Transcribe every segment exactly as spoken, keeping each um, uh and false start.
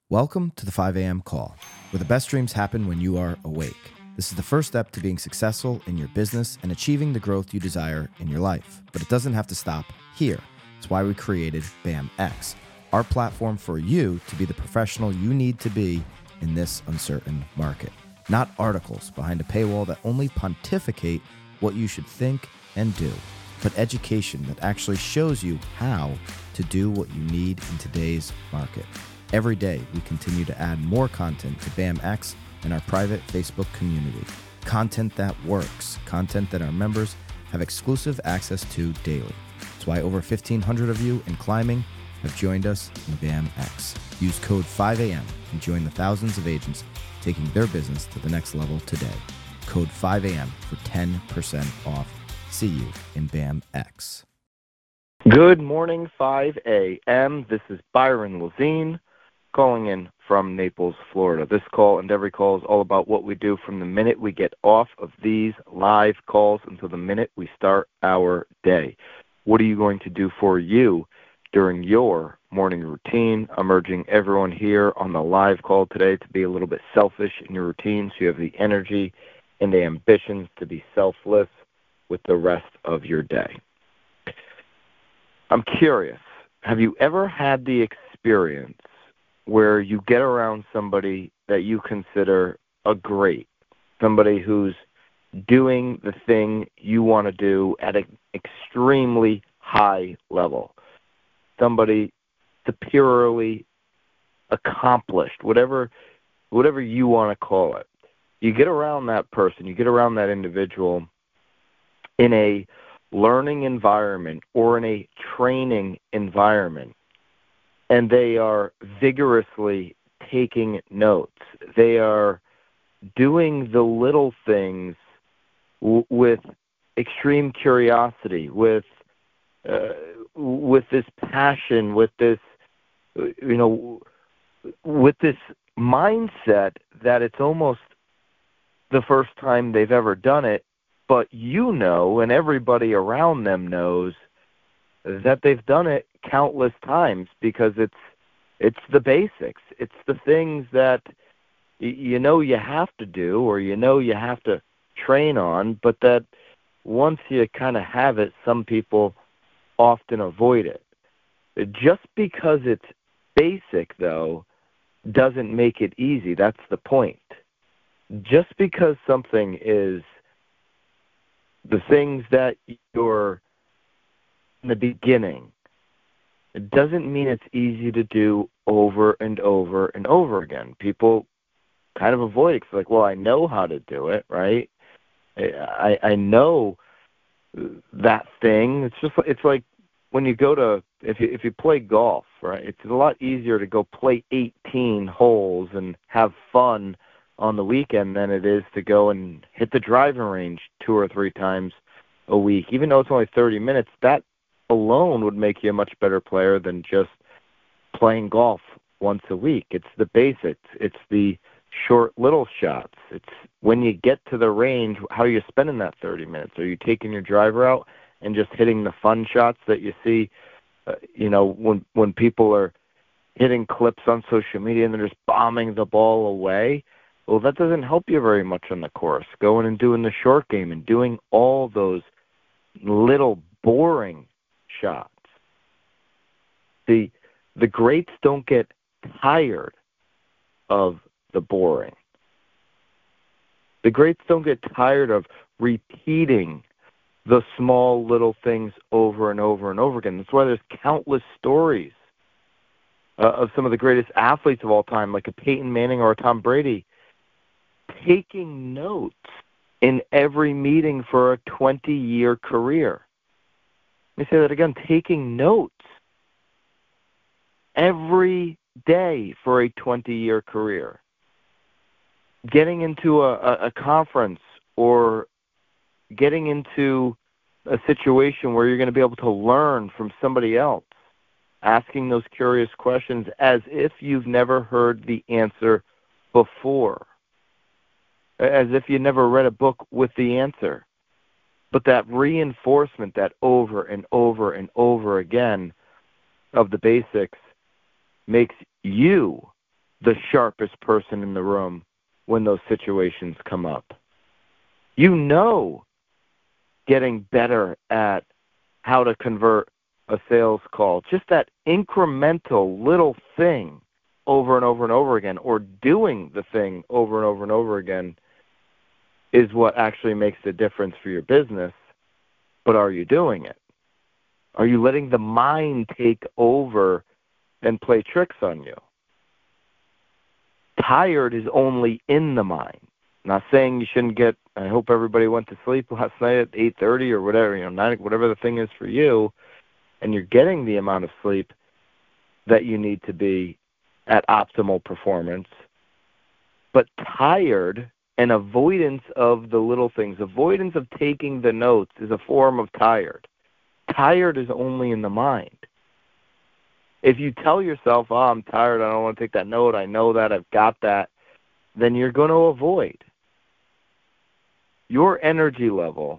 Welcome to the five a.m. call, where the best dreams happen when you are awake. This is the first step to being successful in your business and achieving the growth you desire in your life. But it doesn't have to stop here. It's why we created BAMX, our platform for you to be the professional you need to be in this uncertain market. Not articles behind a paywall that only pontificate what you should think and do, but education that actually shows you how to do what you need in today's market. Every day, we continue to add more content to BAMX and our private Facebook community. Content that works, content that our members have exclusive access to daily. That's why over fifteen hundred of you in climbing have joined us in BAMX. Use code five a m and join the thousands of agents taking their business to the next level today. Code five a m for ten percent off. See you in BAMX. Good morning, five a m This is Byron Lazine calling in from Naples, Florida. This call and every call is all about what we do from the minute we get off of these live calls until the minute we start our day. What are you going to do for you during your morning routine? I'm urging everyone here on the live call today to be a little bit selfish in your routine so you have the energy and the ambitions to be selfless with the rest of your day. I'm curious, have you ever had the experience where you get around somebody that you consider a great, somebody who's doing the thing you want to do at an extremely high level, somebody superiorly accomplished, whatever whatever you want to call it. You get around that person, you get around that individual in a learning environment or in a training environment, and they are vigorously taking notes. They are doing the little things w- with extreme curiosity, with uh, with this passion, with this, you know, with this mindset that it's almost the first time they've ever done it, but you know, and everybody around them knows that they've done it countless times because it's it's the basics. It's the things that y- you know you have to do or you know you have to train on, but that once you kind of have it, some people often avoid it. Just because it's basic, though, doesn't make it easy. That's the point. Just because something is the things that you're in the beginning, it doesn't mean it's easy to do over and over and over again. People kind of avoid it. It's like, well, I know how to do it, right? I I know that thing. It's just it's like when you go to if you if you play golf, right? It's a lot easier to go play eighteen holes and have fun on the weekend than it is to go and hit the driving range two or three times a week. Even though it's only thirty minutes, that alone would make you a much better player than just playing golf once a week. It's the basics. It's the short little shots. It's when you get to the range, how are you spending that thirty minutes? Are you taking your driver out and just hitting the fun shots that you see, uh, you know, when when people are hitting clips on social media and they're just bombing the ball away? Well, that doesn't help you very much on the course. Going and doing the short game and doing all those little boring shots. The the greats don't get tired of the boring. The greats don't get tired of repeating the small little things over and over and over again. That's why there's countless stories uh, of some of the greatest athletes of all time, like a Peyton Manning or a Tom Brady, taking notes in every meeting for a twenty-year career. Let me say that again, taking notes every day for a twenty-year career. Getting into a, a, a conference or getting into a situation where you're going to be able to learn from somebody else, asking those curious questions as if you've never heard the answer before, as if you never read a book with the answer. But that reinforcement, that over and over and over again of the basics, makes you the sharpest person in the room when those situations come up. You know getting better at how to convert a sales call, just that incremental little thing over and over and over again, or doing the thing over and over and over again, is what actually makes the difference for your business. But are you doing it? Are you letting the mind take over and play tricks on you? Tired is only in the mind. Not saying you shouldn't get, I hope everybody went to sleep last night at eight thirty or whatever, you know, nine, whatever the thing is for you, and you're getting the amount of sleep that you need to be at optimal performance. But tired and avoidance of the little things, avoidance of taking the notes, is a form of tired. Tired is only in the mind. If you tell yourself, oh, I'm tired, I don't want to take that note, I know that, I've got that, then you're going to avoid. Your energy level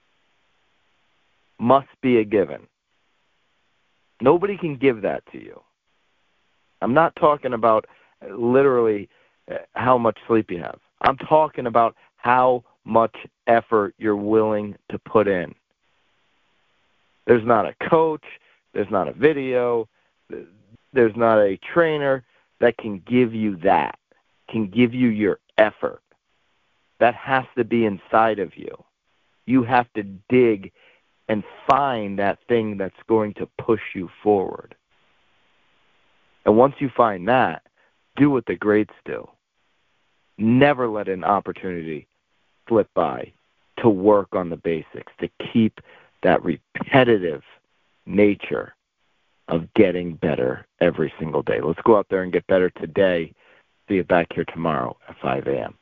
must be a given. Nobody can give that to you. I'm not talking about literally how much sleep you have. I'm talking about how much effort you're willing to put in. There's not a coach, there's not a video, there's not a trainer that can give you that, can give you your effort. That has to be inside of you. You have to dig and find that thing that's going to push you forward. And once you find that, do what the greats do. Never let an opportunity slip by to work on the basics, to keep that repetitive nature of getting better every single day. Let's go out there and get better today. See you back here tomorrow at five a.m.